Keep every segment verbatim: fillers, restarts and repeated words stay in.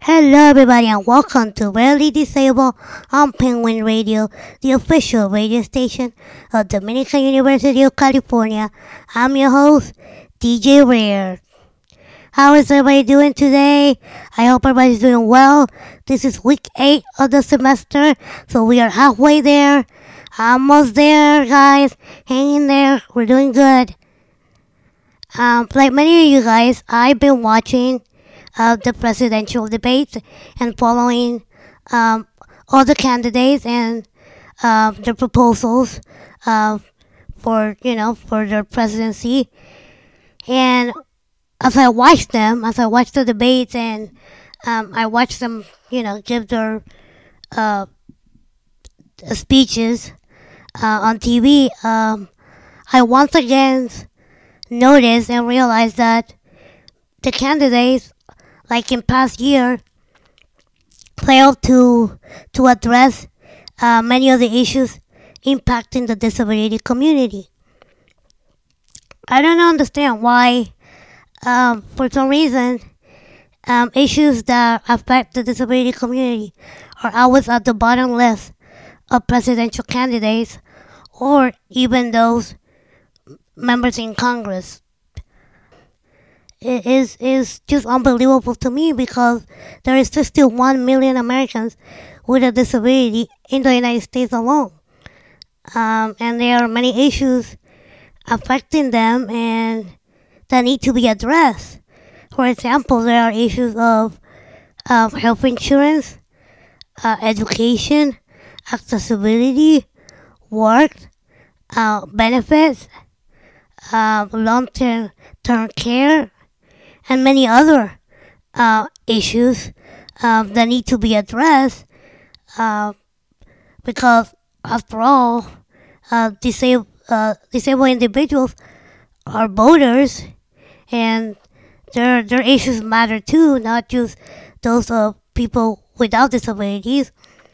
Hello, everybody, and welcome to Rarely Disabled on Penguin Radio, the official radio station of Dominican University of California. I'm your host, D J Rare. How is everybody doing today? I hope everybody's doing well. This is week eight of the semester, so we are halfway there. Almost there, guys. Hang in there. We're doing good. Um, like many of you guys, I've been watching uh, the presidential debates and following um, all the candidates and uh, their proposals uh, for you know for their presidency. And as I watch them, as I watch the debates, and um, I watch them, you know, give their uh, speeches uh, on T V, um, I once again noticed and realized that the candidates, like in past year, failed to to address uh, many of the issues impacting the disability community. I don't understand why, um, for some reason, um, issues that affect the disability community are always at the bottom list of presidential candidates or even those members in Congress. It is is just unbelievable to me because there is still one million Americans with a disability in the United States alone, um, and there are many issues affecting them and that need to be addressed. For example, there are issues of um, health insurance, uh, education, accessibility, work, uh, benefits, uh, long-term term care, and many other uh, issues um, that need to be addressed uh, because, after all, uh, disabled, uh, disabled individuals are voters, and their their issues matter too, not just those of people without disabilities.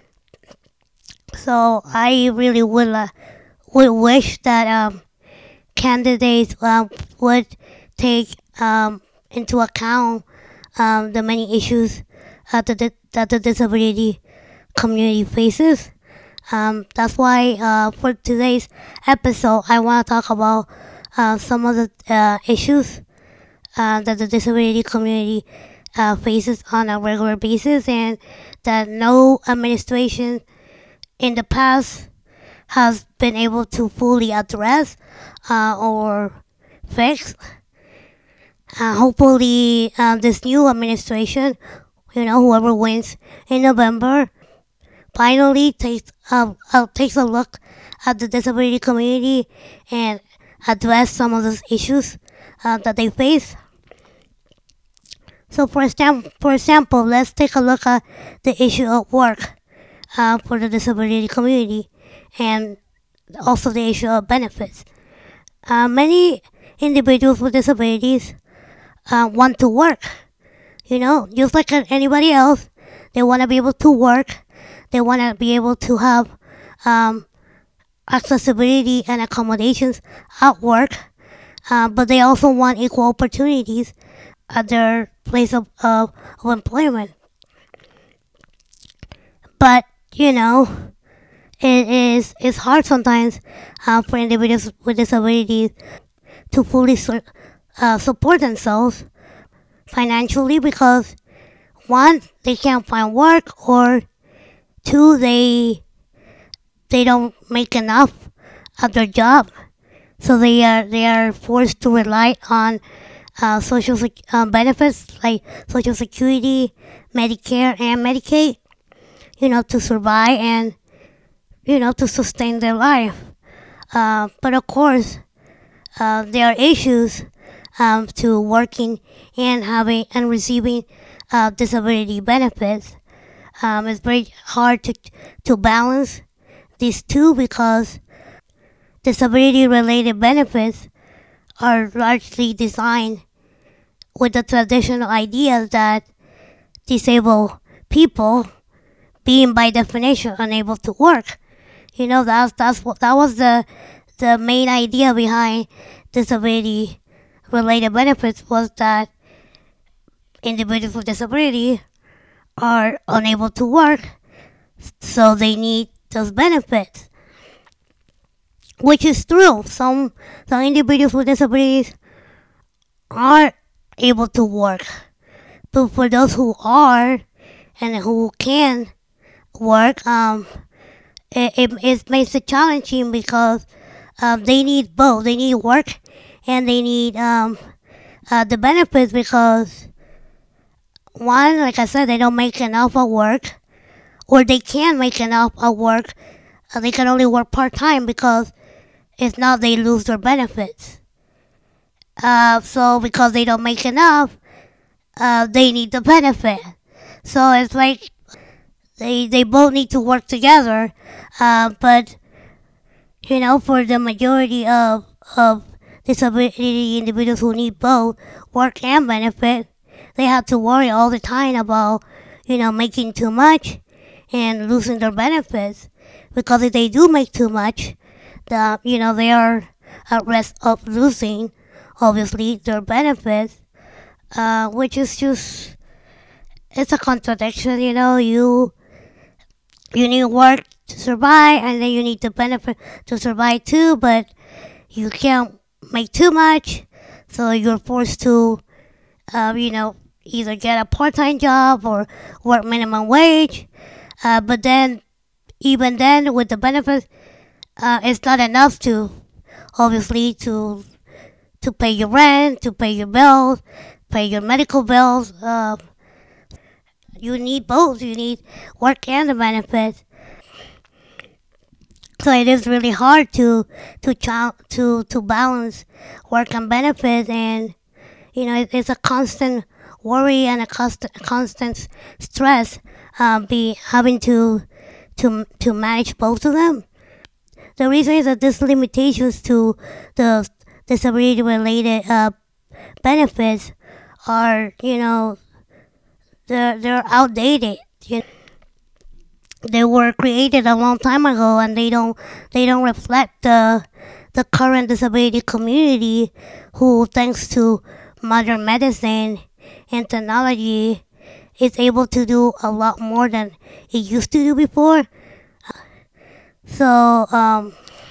So I really would uh, would wish that um, candidates um, would take um, into account um, the many issues uh, that, the, that the disability community faces. Um, that's why uh, for today's episode, I want to talk about uh, some of the uh, issues uh, that the disability community uh, faces on a regular basis, and that no administration in the past has been able to fully address uh, or fix. Uh, hopefully, uh, this new administration, you know, whoever wins in November, finally takes uh, uh, takes a look at the disability community and address some of those issues uh, that they face. So, for example, for example, let's take a look at the issue of work uh, for the disability community, and also the issue of benefits. Uh, many individuals with disabilities uh, want to work. You know, just like anybody else, they want to be able to work. They want to be able to have um, accessibility and accommodations at work, uh, but they also want equal opportunities at their place of, of, of employment. But, you know, it is it's hard sometimes uh, for individuals with disabilities to fully su- uh, support themselves financially because, one, they can't find work, or two, they they don't make enough at their job, so they are they are forced to rely on uh, social sec- uh, benefits like Social Security, Medicare, and Medicaid, you know, to survive and you know to sustain their life. Uh, but of course, uh, there are issues um, to working and having and receiving uh, disability benefits. Um, it's very hard to to balance these two because disability-related benefits are largely designed with the traditional ideas that disabled people, being by definition unable to work, you know that's that's what that was the the main idea behind disability-related benefits, was that individuals with disability are unable to work, so they need those benefits, which is true. Some some individuals with disabilities are able to work, but for those who are and who can work, um, it, it, it makes it challenging because um, they need both. They need work and they need um, uh, the benefits because one, like I said, they don't make enough of work, or they can't make enough of work. Uh, they can only work part time because if not, they lose their benefits. Uh, so because they don't make enough, uh, they need the benefit. So it's like they they both need to work together. Uh, but you know, for the majority of of disability individuals who need both work and benefit, they have to worry all the time about you know making too much and losing their benefits. Because if they do make too much, the you know they are at risk of losing, obviously, their benefits, uh, which is just it's a contradiction. You know, you you need work to survive, and then you need the benefit to survive too, but you can't make too much, so you're forced to, uh, you know, either get a part-time job or work minimum wage. Uh, but then, even then, with the benefits, uh, it's not enough to, obviously, to to pay your rent, to pay your bills, pay your medical bills. Uh, you need both. You need work and the benefits. So it is really hard to to to to balance work and benefits, and you know it, it's a constant worry and a constant constant stress. Um, be having to to to manage both of them. The reason is that these limitations to the disability related uh, benefits are you know they're they're outdated. You know? They were created a long time ago, and they don't they don't reflect the the current disability community, who, thanks to modern medicine and technology, is able to do a lot more than it used to do before. So um,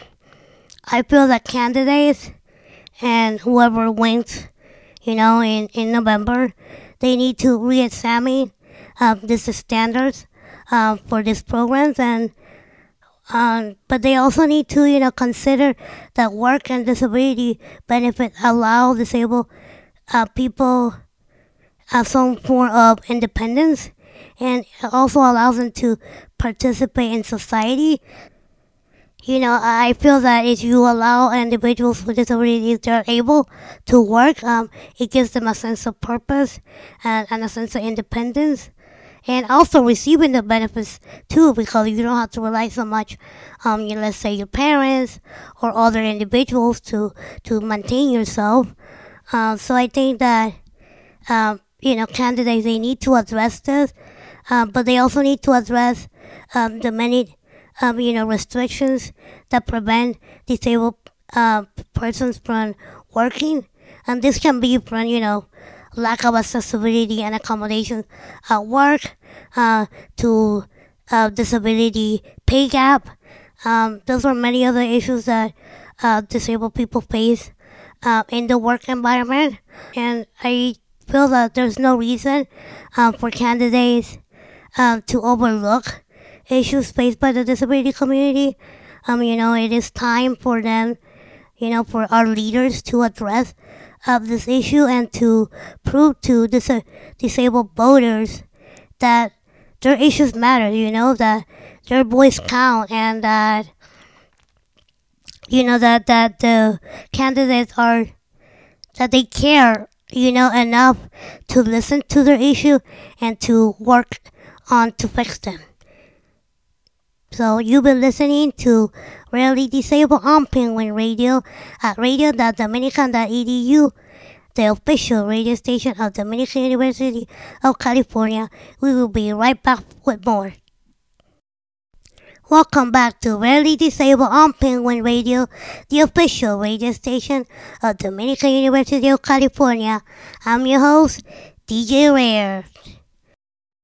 I feel that candidates and whoever wins, you know, in, in November, they need to re-examine um, these standards um, for these programs, and um, but they also need to, you know, consider that work and disability benefits allow disabled uh, people uh, some form of independence, and it also allows them to participate in society. You know, I feel that if you allow individuals with disabilities they're able to work, um, it gives them a sense of purpose and, and a sense of independence, and also receiving the benefits too, because you don't have to rely so much on, you know, let's say, your parents or other individuals to to maintain yourself. Uh, so I think that um, you know candidates, they need to address this, um, but they also need to address um, the many um, you know restrictions that prevent disabled uh, persons from working, and this can be from you know lack of accessibility and accommodation at work, uh, to uh, disability pay gap. Um, those are many other issues that uh, disabled people face uh, in the work environment, and I feel that there's no reason um, for candidates um, to overlook issues faced by the disability community. Um, you know, it is time for them, you know, for our leaders to address of this issue and to prove to dis- disabled voters that their issues matter, you know, that their voice count, and that, you know, that, that the candidates are, that they care, you know, enough to listen to their issue and to work on to fix them. So you've been listening to Rarely Disabled on Penguin Radio at radio dot dominican dot e d u, the official radio station of Dominican University of California. We will be right back with more. Welcome back to Rarely Disabled on Penguin Radio, the official radio station of Dominican University of California. I'm your host, D J Rare.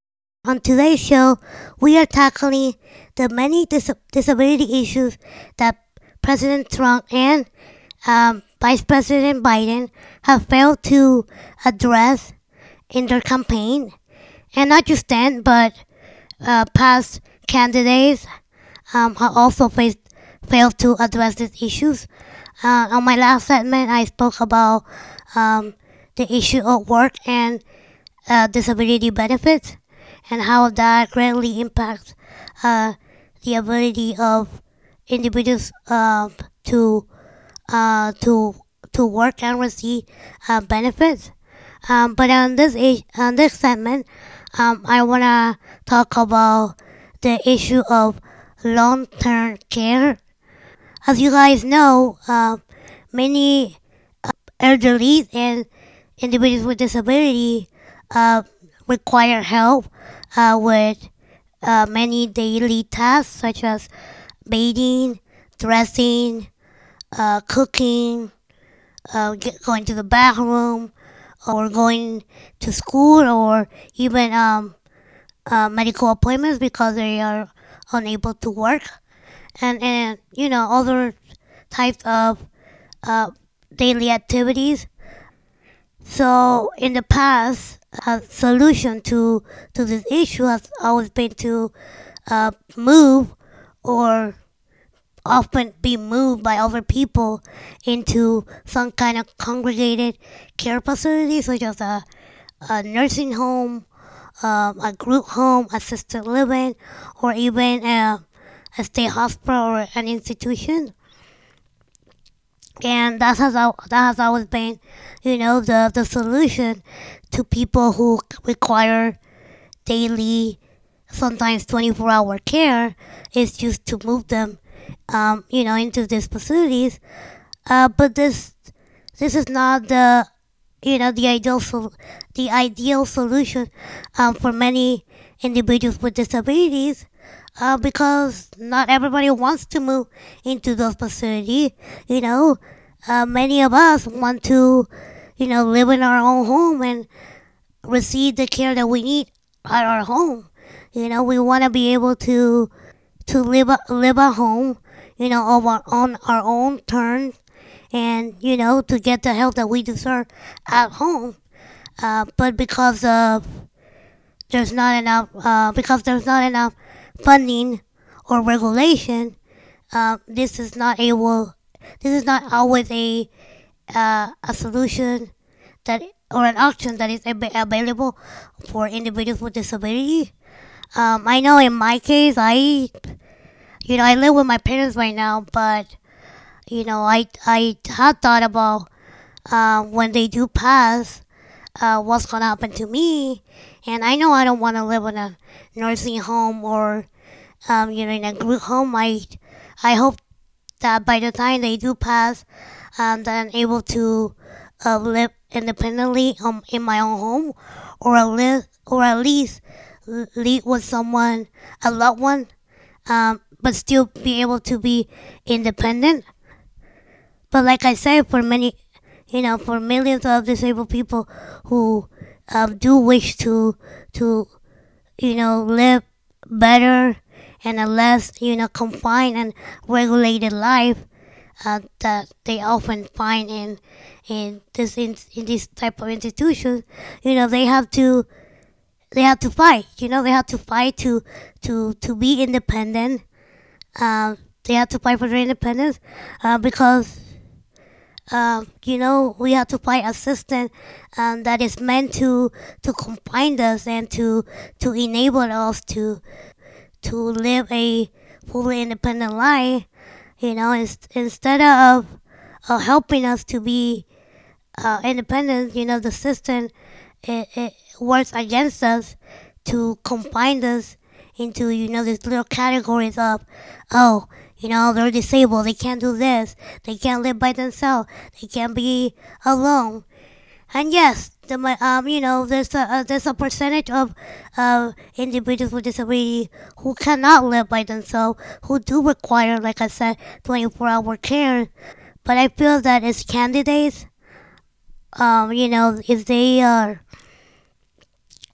On today's show, we are tackling the many dis- disability issues that President Trump and um, Vice President Biden have failed to address in their campaign. And not just then, but uh, past candidates um, have also faced, failed to address these issues. Uh, on my last segment, I spoke about um, the issue of work and uh, disability benefits and how that greatly impacts uh, the ability of individuals uh, to uh, to to work and receive uh, benefits. Um, but on this is- on this segment, um, I wanna talk about the issue of long-term care. As you guys know, uh, many elderly and individuals with disability uh, require help uh, with uh, many daily tasks such as bathing, dressing, uh, cooking, uh, get, going to the bathroom, or going to school, or even um, uh, medical appointments because they are unable to work, and and you know other types of uh, daily activities. So in the past, a solution to to this issue has always been to uh, move or often be moved by other people into some kind of congregated care facility, such as a, a nursing home, um, a group home, assisted living, or even a, a state hospital or an institution. And that has al- that has always been, you know, the the solution to people who require daily, sometimes twenty-four hour care, is just to move them, um, you know, into these facilities. Uh, but this this is not the you know the ideal sol- the ideal solution um, for many individuals with disabilities. Uh, because not everybody wants to move into those facilities. You know, uh, many of us want to, you know, live in our own home and receive the care that we need at our home. You know, we want to be able to to live a- live at home, you know, of our, on our own terms, and you know, to get the help that we deserve at home. Uh, but because of there's not enough, uh, because there's not enough funding or regulation, uh, this is not able. This is not always a uh, a solution that or an option that is ab- available for individuals with disability. Um, I know in my case, I you know I live with my parents right now, but you know I I had thought about uh, when they do pass, uh, what's gonna happen to me, and I know I don't want to live in a nursing home or um, you know in a group home. I I hope that by the time they do pass, um, that I'm able to uh, live independently um, in my own home, or at least, or at least live with someone, a loved one, um, but still be able to be independent. But like I said, for many, you know, for millions of disabled people who um, do wish to to you know live better and a less you know confined and regulated life, uh, that they often find in in this in, in this type of institutions, you know, they have to they have to fight. You know, they have to fight to to to be independent. Um, they have to fight for their independence uh, because um, you know we have to fight a system um, that is meant to to confine us and to to enable us to to live a fully independent life. You know, ins- instead of uh, helping us to be uh, independent, you know, the system it, it works against us to confine us into you know these little categories of, oh, you know, they're disabled, they can't do this, they can't live by themselves, they can't be alone. And yes, the um, you know, there's a uh, there's a percentage of uh, individuals with disability who cannot live by themselves, who do require, like I said, twenty-four hour care. But I feel that as candidates, um, you know, if they are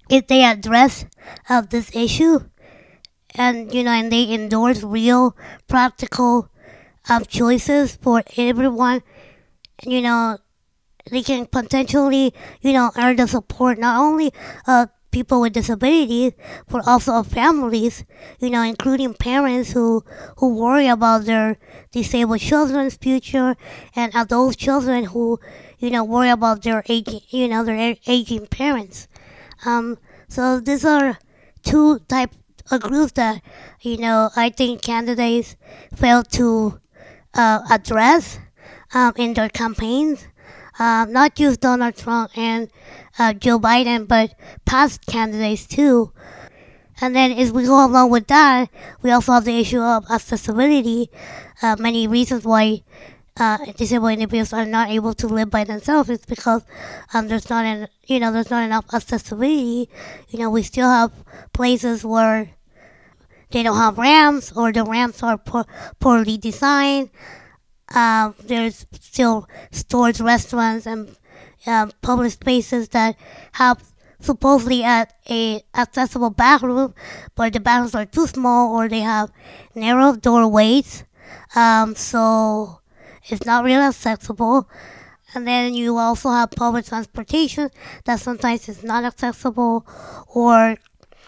if they address uh, this issue, and you know, and they endorse real, practical um, choices for everyone, you know, they can potentially, you know, earn the support not only of people with disabilities, but also of families, you know, including parents who who worry about their disabled children's future, and of those children who, you know, worry about their aging, you know, their a- aging parents. Um, so these are two type of groups that, you know, I think candidates fail to uh, address um, in their campaigns. Um, not just Donald Trump and uh, Joe Biden, but past candidates too. And then as we go along with that, we also have the issue of accessibility. Uh, many reasons why uh, disabled individuals are not able to live by themselves is because um, there's not an, you know, there's not enough accessibility. You know, we still have places where they don't have ramps, or the ramps are poor, poorly designed. Um, there's still stores, restaurants, and um, public spaces that have supposedly at a accessible bathroom, but the bathrooms are too small, or they have narrow doorways. Um, so it's not really accessible. And then you also have public transportation that sometimes is not accessible, or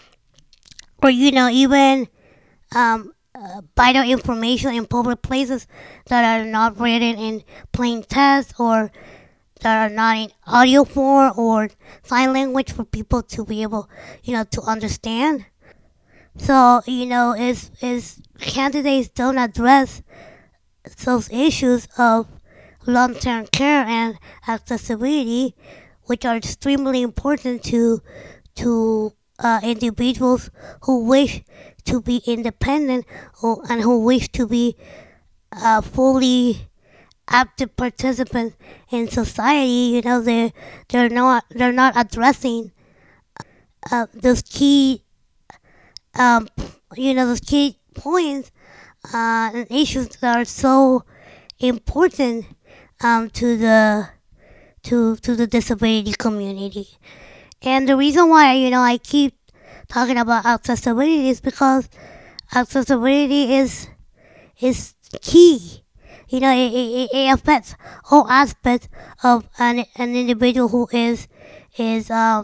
or you know, even um, uh, vital information in public places that are not written in plain text, or that are not in audio form or sign language for people to be able, you know, to understand. So, you know, is is candidates don't address those issues of long-term care and accessibility, which are extremely important to to uh, individuals who wish to be independent, who, and who wish to be uh, fully active participants in society. You know, they they're not they're not addressing uh, those key um, you know, those key points uh, and issues that are so important um, to the to to the disability community. And the reason why, you know, I keep talking about accessibility is because accessibility is is key. You know, it, it, it affects all aspects of an, an individual who is is uh,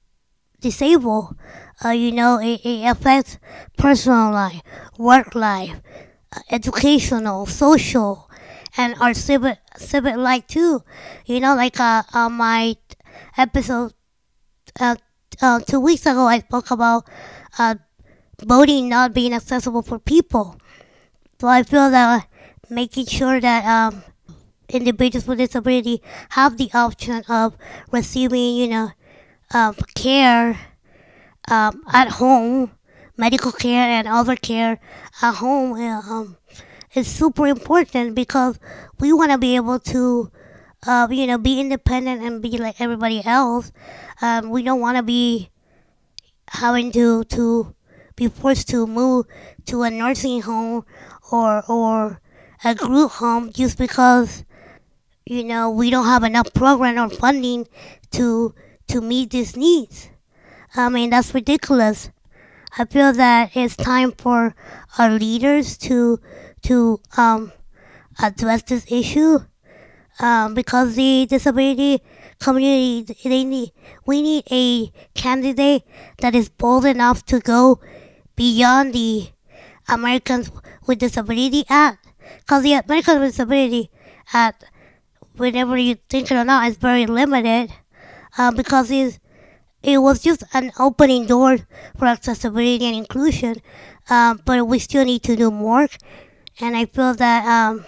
disabled. Uh, you know, it, it affects personal life, work life, uh, educational, social, and our civic civic life too. You know, like uh, on my episode uh, uh, two weeks ago, I spoke about uh, voting not being accessible for people. So I feel that making sure that um, individuals with disability have the option of receiving, you know, um, care um, at home, medical care and other care at home, uh, um, is super important, because we want to be able to, uh, you know, be independent and be like everybody else. Um, we don't want to be having to to be forced to move to a nursing home, or or a group home, just because, you know, we don't have enough program or funding to to meet these needs. I mean, that's ridiculous. I feel that it's time for our leaders to to um, address this issue, um, because the disability community, they need we need a candidate that is bold enough to go beyond the Americans with Disability Act, because the Americans with Disability Act, whenever you think it or not, is very limited, uh, because it's, it was just an opening door for accessibility and inclusion, um, but we still need to do more. And I feel that um,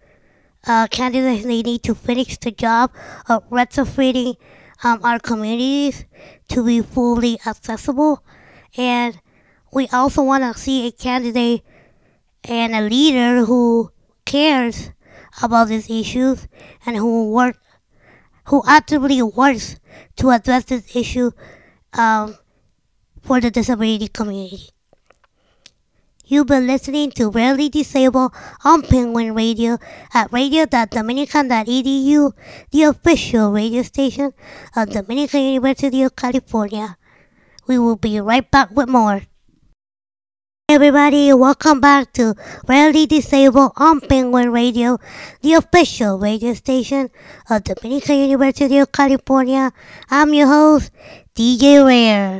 uh, candidates, they need to finish the job of retrofitting um, our communities to be fully accessible. And we also want to see a candidate and a leader who cares about these issues, and who work, who actively works to address this issue um, for the disability community. You've been listening to Rarely Disabled on Penguin Radio at radio dot dominican dot e d u, the official radio station of Dominican University of California. We will be right back with more. Hey everybody, welcome back to Rarely Disabled on Penguin Radio, the official radio station of Dominican University of California. I'm your host, D J Rare.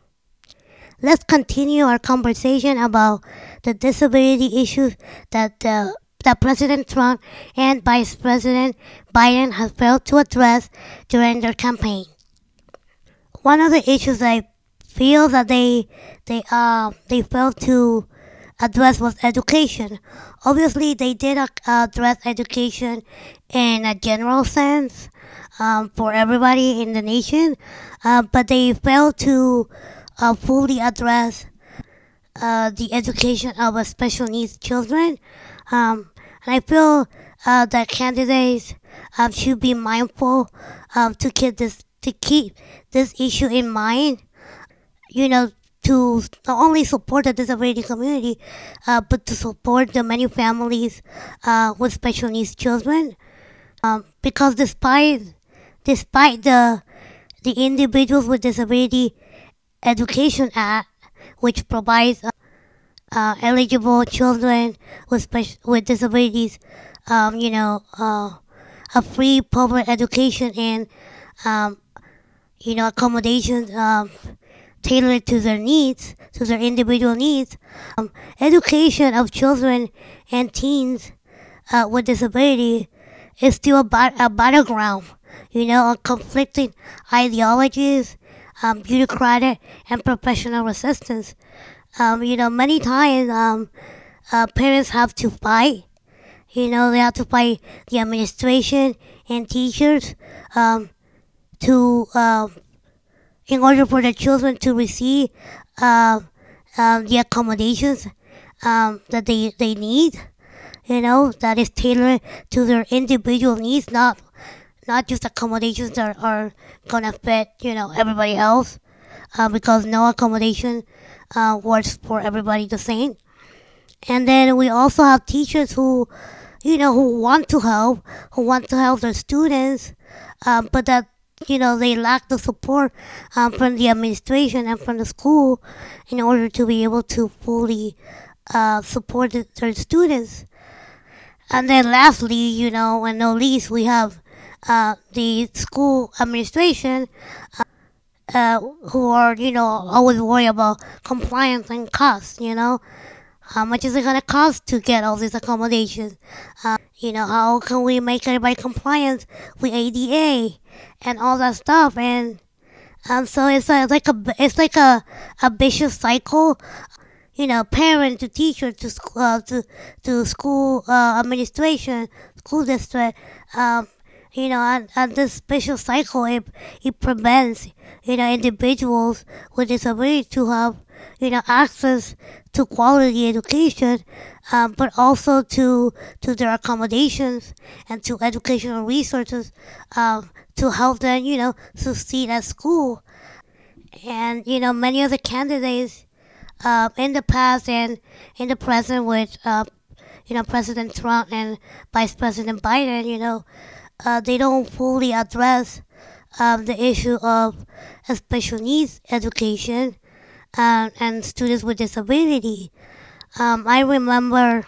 Let's continue our conversation about the disability issues that uh, that President Trump and Vice President Biden have failed to address during their campaign. One of the issues I feel that they they uh they failed to address was education. Obviously, they did uh, address education in a general sense um, for everybody in the nation, uh, but they failed to uh, fully address uh, the education of uh, special needs children. Um, and I feel uh, that candidates um, should be mindful um, to keep this to keep this issue in mind. You know, to not only support the disability community, uh, but to support the many families uh, with special needs children. Um, because despite despite the the Individuals with Disability Education Act, which provides uh, uh, eligible children with special with disabilities, um, you know, uh, a free public education and um, you know accommodations. Um, tailored to their needs, to their individual needs. Um, education of children and teens uh, with disability is still a, bat- a battleground, you know, of conflicting ideologies, um, bureaucratic and professional resistance. Um, you know, many times um, uh, parents have to fight. You know, they have to fight the administration and teachers um, to uh, in order for the children to receive uh, um, the accommodations um, that they, they need, you know, that is tailored to their individual needs, not not just accommodations that are gonna fit, you know, everybody else, uh, because no accommodation uh, works for everybody the same. And then we also have teachers who, you know, who want to help, who want to help their students, um, but that you know they lack the support um, from the administration and from the school in order to be able to fully uh, support the, their students. And then lastly, you know, and no least, we have uh, the school administration uh, uh, who are, you know, always worried about compliance and costs, you know. How much is it going to cost to get all these accommodations? Uh, you know, how can we make everybody compliant with A D A and all that stuff? And um, so it's, a, like a it's like a, a vicious cycle. You know, parent to teacher to school uh, to to school uh, administration, school district. Um, you know, and, and this vicious cycle it it prevents you know individuals with disability to have you know access to quality education, um, but also to to their accommodations and to educational resources um, to help them you know succeed at school. And you know many of the candidates uh, in the past and in the present with uh, you know President Trump and Vice President Biden, you know uh, they don't fully address um, the issue of uh, special needs education um, and students with disability. Um, I remember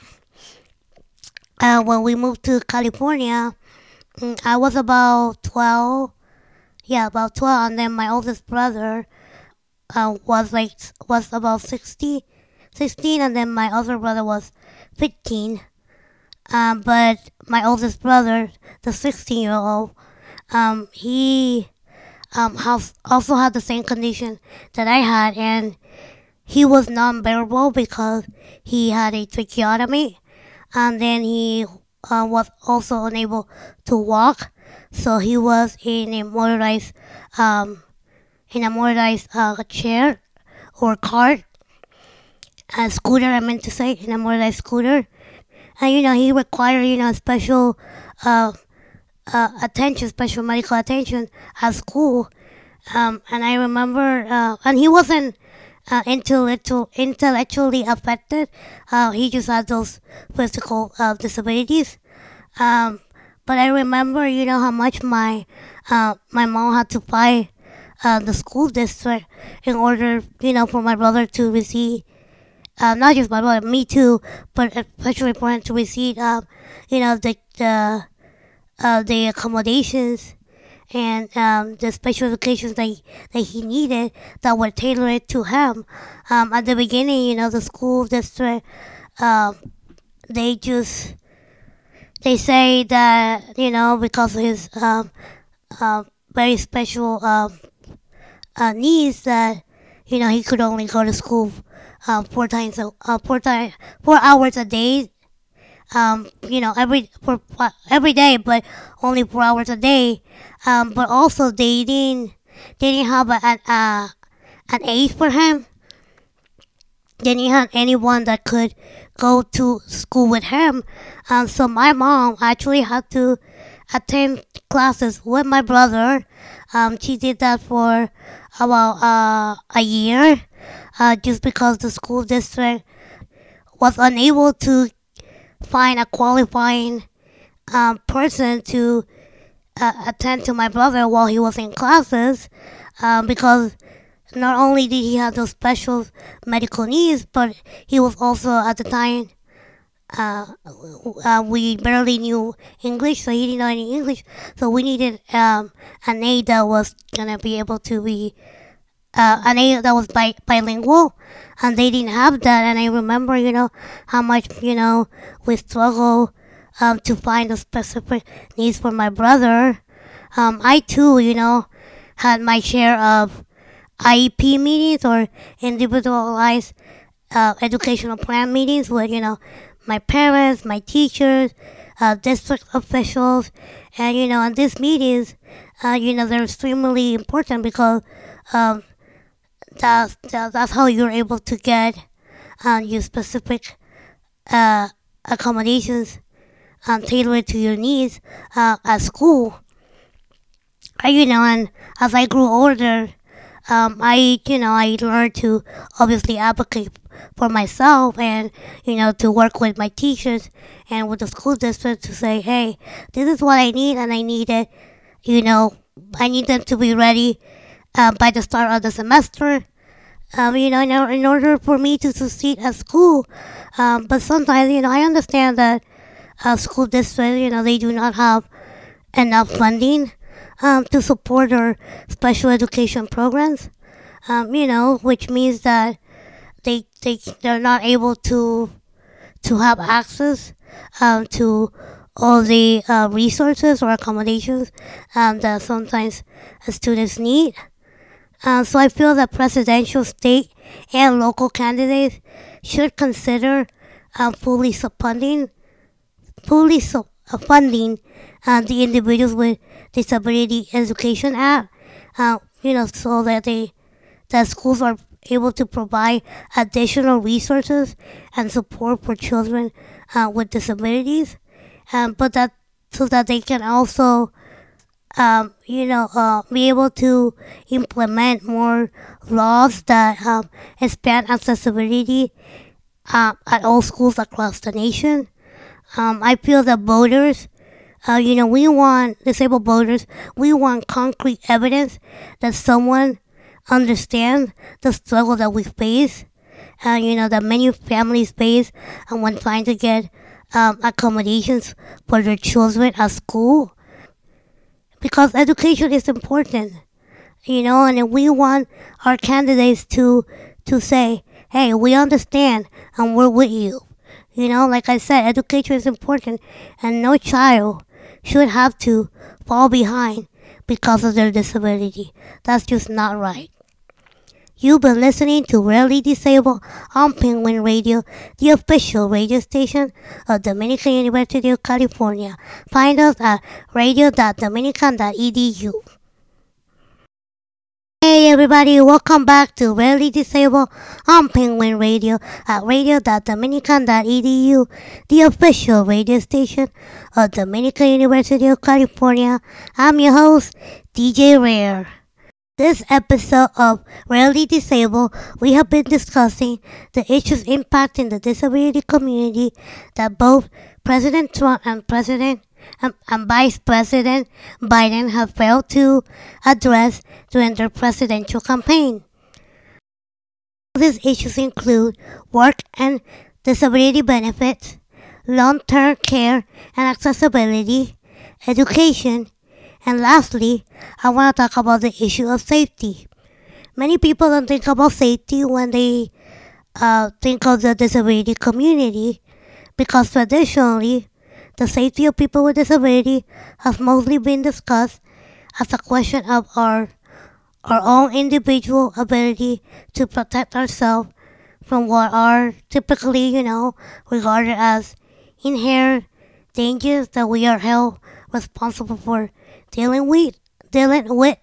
uh, when we moved to California, mm, I was about twelve. Yeah, about twelve, and then my oldest brother uh, was like was about sixty, sixteen, and then my other brother was fifteen. Um, but my oldest brother, the sixteen-year-old, um, he um, has also had the same condition that I had, and he was non-verbal because he had a tracheotomy, and then he uh, was also unable to walk. So he was in a motorized, um, in a motorized uh, chair or cart, a scooter. I meant to say, in a motorized scooter, and you know he required you know special uh, uh, attention, special medical attention at school. Um, and I remember, uh, and he wasn't uh, intellectual, intellectually affected. Uh, he just had those physical uh, disabilities. Um, but I remember, you know, how much my uh, my mom had to fight uh, the school district in order, you know, for my brother to receive, uh, not just my brother, me too, but especially for him to receive, um, you know, the the uh, the accommodations and um, the special educations that he, that he needed that were tailored to him. Um, at the beginning, you know, the school district, um, they just they say that, you know, because of his um, uh, very special um, uh, needs, that, you know, he could only go to school um, four times a, uh, four time four hours a day, um, you know, every for uh, every day, but only four hours a day. Um, but also they didn't they didn't have a, an uh, an aide for him. They didn't have anyone that could go to school with him. Um, so my mom actually had to attend classes with my brother. Um, she did that for about uh, a year, uh, just because the school district was unable to find a qualifying um, person to uh, attend to my brother while he was in classes, um, because not only did he have those special medical needs, but he was also at the time, uh, uh, we barely knew English, so he didn't know any English. So we needed um, an aide that was gonna be able to be uh, an aide that was bi- bilingual, and they didn't have that. And I remember, you know, how much, you know, we struggle um, to find the specific needs for my brother. Um, I too, you know, had my share of I E P meetings, or individualized uh, educational plan meetings with, you know, my parents, my teachers, uh, district officials, and, you know, in these meetings, uh, you know, they're extremely important because um, that's, that's how you're able to get uh, your specific uh, accommodations um, tailored to your needs uh, at school. Uh, you know, and as I grew older, um, I, you know, I learned to obviously advocate for myself, and, you know, to work with my teachers and with the school district to say, hey, this is what I need, and I need it, you know, I need them to be ready uh, by the start of the semester, um, you know, in, or- in order for me to succeed at school. Um, but sometimes, you know, I understand that uh, school districts, you know, they do not have enough funding um, to support their special education programs, um, you know, which means that they they they're not able to to have access um, to all the uh, resources or accommodations um, that sometimes uh, students need. Uh, so I feel that presidential, state, and local candidates should consider um, fully funding fully so, uh, funding uh, the Individuals with Disability Education Act. Uh, you know, so that they that schools are able to provide additional resources and support for children uh, with disabilities, um, but that so that they can also, um, you know, uh, be able to implement more laws that um, expand accessibility uh, at all schools across the nation. Um, I feel that voters, uh, you know, we want disabled voters, we want concrete evidence that someone understands the struggle that we face, uh, you know, that many families face and when trying to get um, accommodations for their children at school. Because education is important, you know, and we want our candidates to to say, hey, we understand and we're with you. You know, like I said, education is important, and no child should have to fall behind because of their disability. That's just not right. You've been listening to Rarely Disabled on Penguin Radio, the official radio station of Dominican University of California. Find us at radio dot dominican dot e d u. Hey everybody, welcome back to Rarely Disabled on Penguin Radio at radio dot dominican dot e d u, the official radio station of Dominican University of California. I'm your host, D J Rare. This episode of Rarely Disabled, we have been discussing the issues impacting the disability community that both President Trump and President um, and Vice President Biden have failed to address during their presidential campaign. These issues include work and disability benefits, long-term care and accessibility, education, and lastly, I want to talk about the issue of safety. Many people don't think about safety when they uh, think of the disability community because traditionally, the safety of people with disability has mostly been discussed as a question of our our own individual ability to protect ourselves from what are typically, you know, regarded as inherent dangers that we are held responsible for dealing with. Dealing with.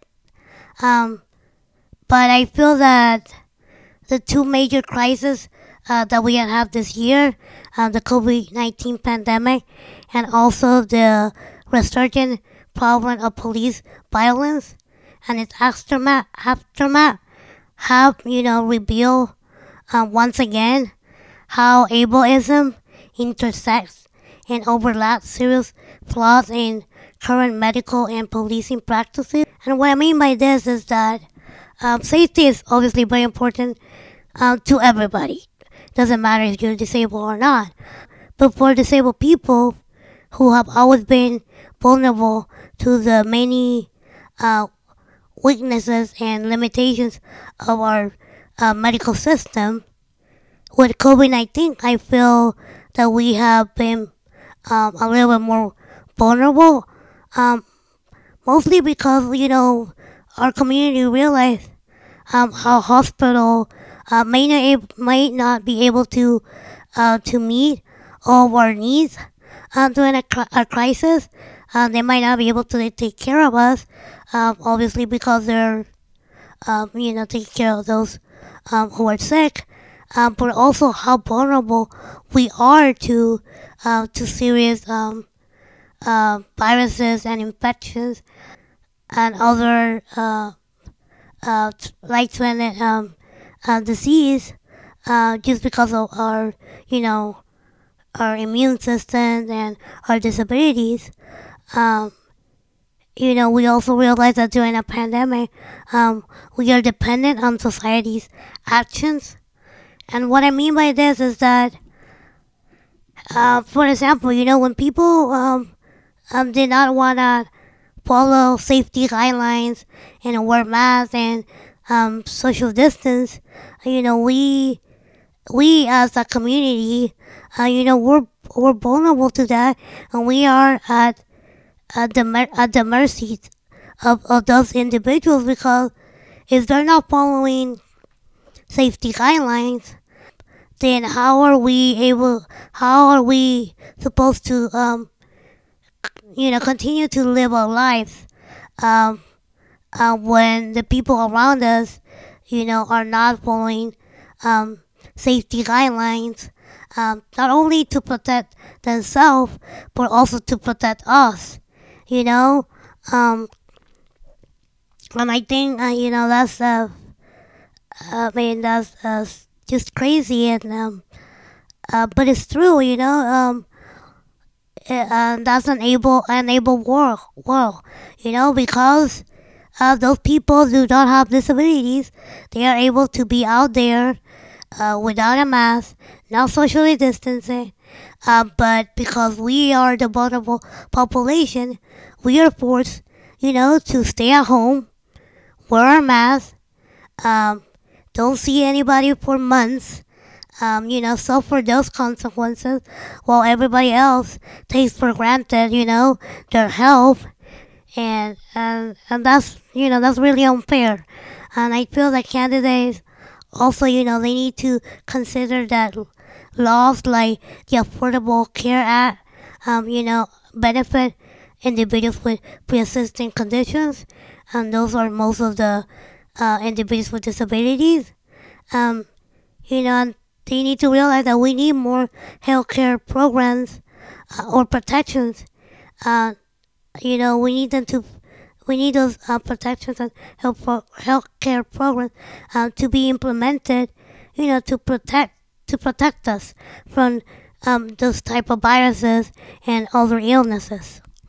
Um, but I feel that the two major crises uh, that we have this year, uh, the COVID nineteen pandemic, and also the resurgent problem of police violence and its aftermath, aftermath have, you know, revealed uh, once again how ableism intersects and overlaps serious flaws in current medical and policing practices. And what I mean by this is that um, safety is obviously very important um, to everybody. Doesn't matter if you're disabled or not. But for disabled people who have always been vulnerable to the many uh, weaknesses and limitations of our uh, medical system, with COVID nineteen, I feel that we have been um, a little bit more vulnerable, um, mostly because, you know, our community realized um, how hospital uh, may, not ab- might not be able to uh, to meet all of our needs uh, during a, cri- a crisis. Uh, they might not be able to take care of us, um, obviously because they're, um, you know, taking care of those um, who are sick, um, but also how vulnerable we are to uh, to serious um, uh, viruses and infections and other uh, uh, life-threatening um, uh, disease, uh, just because of our, you know, our immune system and our disabilities. Um, you know, we also realize that during a pandemic, um, we are dependent on society's actions. And what I mean by this is that, uh, for example, you know, when people um, um, did not want to follow safety guidelines and wear masks and um, social distance, you know, we we as a community, uh, you know, we're we're vulnerable to that, and we are at at the mer- at the mercy of, of those individuals because if they're not following safety guidelines, then how are we able? How are we supposed to, um, you know, continue to live our lives um, uh, when the people around us, you know, are not following um, safety guidelines, um, not only to protect themselves but also to protect us, you know. Um, and I think uh, you know that's uh, I mean that's uh, just crazy and um, uh, but it's true, you know. Um, it, uh, that's an able an able world, world, you know, because uh, those people who don't have disabilities, they are able to be out there uh, without a mask, not socially distancing. Uh, but because we are the vulnerable population, we are forced, you know, to stay at home, wear our mask, um, don't see anybody for months, um, you know, suffer those consequences while everybody else takes for granted, you know, their health. And, and, and that's, you know, that's really unfair. And I feel that candidates also, you know, they need to consider that laws like the Affordable Care Act, um, you know, benefit individuals with pre-existing conditions, and those are most of the uh, individuals with disabilities. Um, you know, and they need to realize that we need more healthcare programs uh, or protections. Uh, you know, we need them to, we need those uh, protections and health pro- healthcare programs uh, to be implemented. You know, to protect to protect us from um, those type of viruses and other illnesses.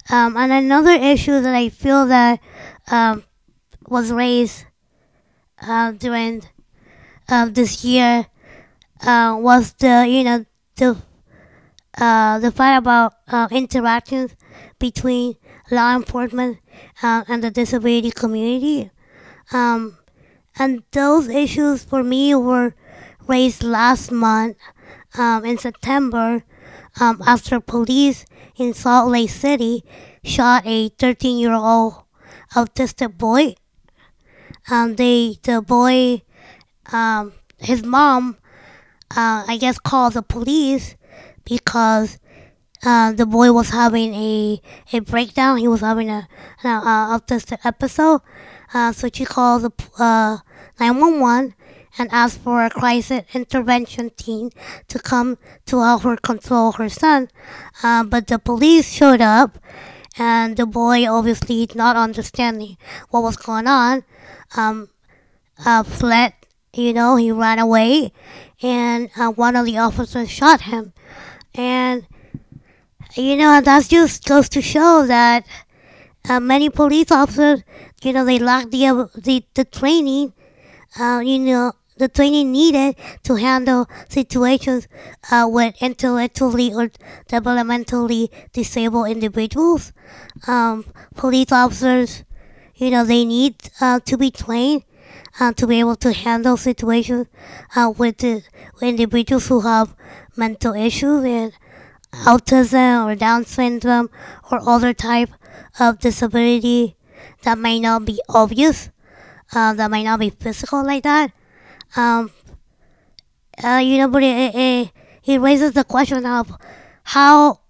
Um, and another issue that I feel that um, was raised uh, during uh, this year uh, was the you know the uh, the fight about uh, interactions between law enforcement uh, and the disability community. Um, and those issues for me were raised last month um, in September um, after police in Salt Lake City shot a thirteen year old autistic boy. Um, they, the boy, um, his mom, uh, I guess, called the police because uh, the boy was having a, a breakdown. He was having a, an uh, autistic episode. Uh, so she called the uh, nine one one and asked for a crisis intervention team to come to help her control her son. Uh, but the police showed up, and the boy, obviously not understanding what was going on, um, uh, fled. You know, he ran away, and uh, one of the officers shot him. And you know, that just goes to show that uh, many police officers, you know, they lack the uh, the, the training, uh, you know, the training needed to handle situations uh, with intellectually or developmentally disabled individuals. Um, police officers, you know, they need uh, to be trained uh, to be able to handle situations uh, with, the, with individuals who have mental issues and autism or Down syndrome or other type of disability that may not be obvious, uh, that might not be physical like that. Um, uh, you know, but it, it, it raises the question of how,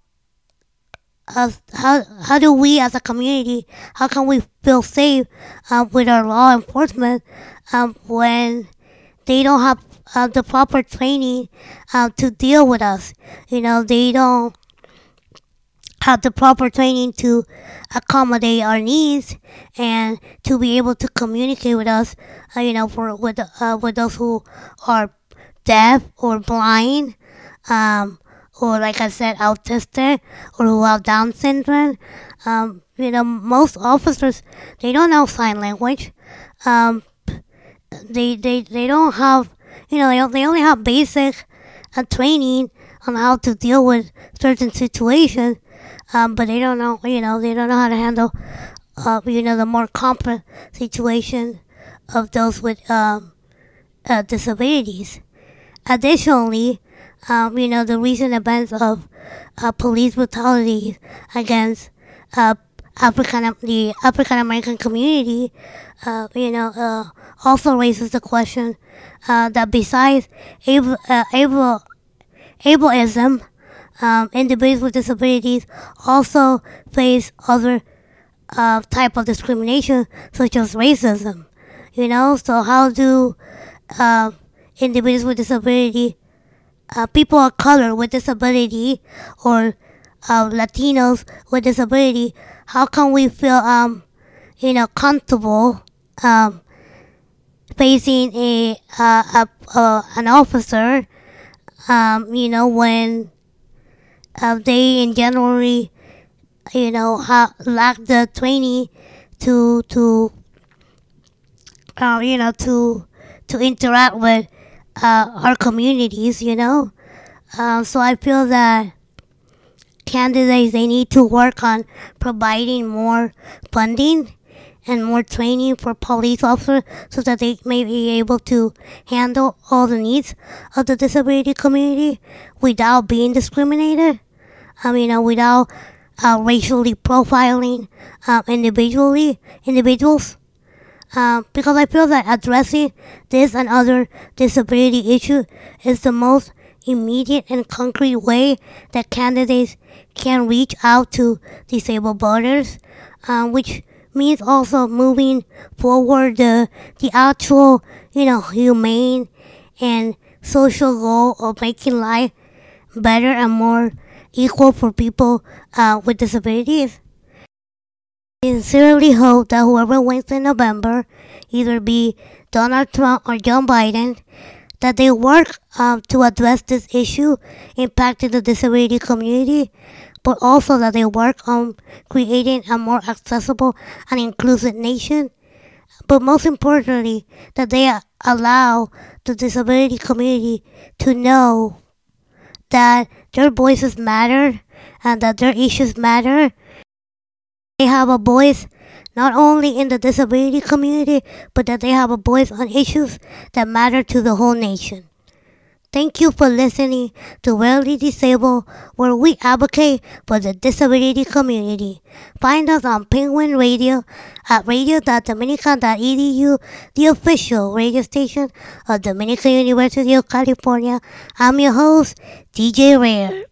uh, how, how do we as a community, how can we feel safe uh, with our law enforcement um, when they don't have uh, the proper training uh, to deal with us? You know, they don't have the proper training to accommodate our needs and to be able to communicate with us, uh, you know, for with uh, with those who are deaf or blind, um, or like I said, autistic, or who have Down syndrome. Um, you know, most officers, they don't know sign language. Um, they they they don't have, you know, they, they only have basic uh, training on how to deal with certain situations. Um, but they don't know, you know, they don't know how to handle, uh, you know, the more complex situation of those with um, uh, disabilities. Additionally, um, you know, the recent events of uh, police brutality against uh, African the African American community, uh, you know, uh, also raises the question uh, that besides able, uh, able, ableism, um, individuals with disabilities also face other uh, type of discrimination, such as racism. You know, so how do uh, individuals with disability, uh, people of color with disability, or uh, Latinos with disability, how can we feel, um, you know, comfortable um, facing a, uh, a uh, an officer, um, you know, when uh, they in generally, you know, ha- lack the training to to uh, you know to to interact with uh, our communities, you know. Um, so I feel that candidates, they need to work on providing more funding and more training for police officers so that they may be able to handle all the needs of the disability community without being discriminated. I mean, uh, without uh, racially profiling uh, individually individuals. Um, because I feel that addressing this and other disability issues is the most immediate and concrete way that candidates can reach out to disabled voters, um, which means also moving forward the, the actual, you know, humane and social goal of making life better and more equal for people uh, with disabilities. I sincerely hope that whoever wins in November, either be Donald Trump or Joe Biden, that they work um, to address this issue impacting the disability community but also that they work on creating a more accessible and inclusive nation. But most importantly, that they allow the disability community to know that their voices matter and that their issues matter. They have a voice not only in the disability community, but that they have a voice on issues that matter to the whole nation. Thank you for listening to Rarely Disabled, where we advocate for the disability community. Find us on Penguin Radio at radio dot dominican dot e d u, the official radio station of Dominican University of California. I'm your host, D J Rare.